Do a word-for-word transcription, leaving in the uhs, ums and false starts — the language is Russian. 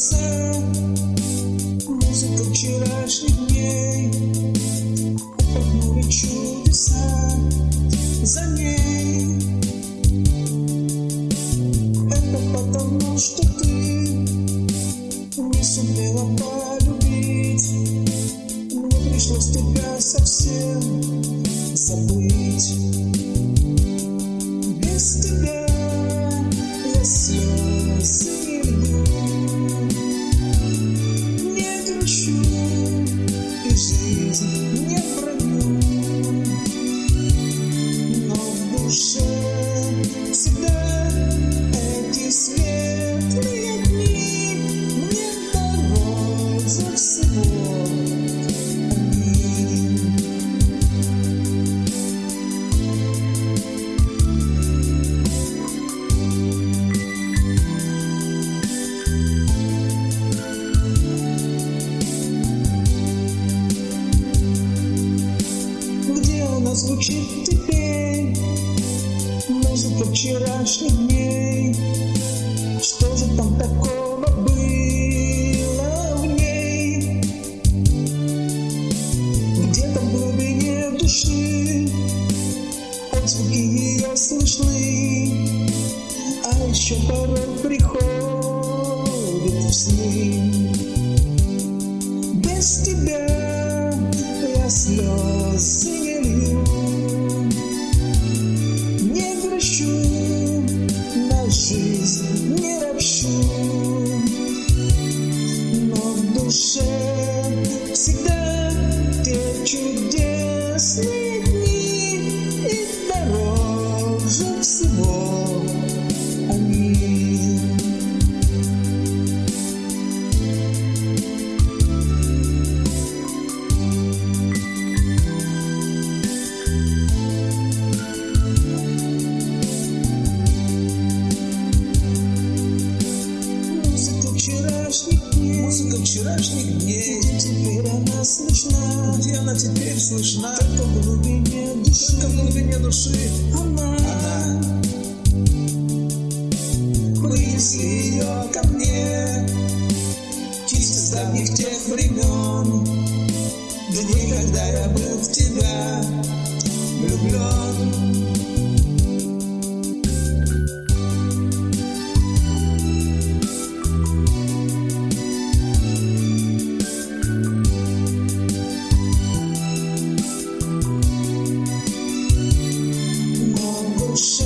сердца, музыка вчерашних дней, упорхнули чудеса за ней. Это потому, что ты не сумела полюбить, мне пришлось тебя совсем забыть. Без тебя я слезы не лью, не грущу и жизнь не броню, но в душе всегда эти светлые дни мне дороже всего. Звучит теперь музыка вчерашних дней. Что же там такого было в ней? Где-то в глубине души отзвуки ее слышны, а еще порой приходят в сны. Без тебя я слезы не лью, не грущу, на жизнь не ропщу, но в душе всегда те чудесные дни и дороже всего они. Музыка вчерашних дней, теперь она слышна. Где она теперь слышна? Только в глубине души, только в глубине души она, она. Принесли ее ко мне чисто с давних тех времен, дней, когда я был в тебя влюблен. Душе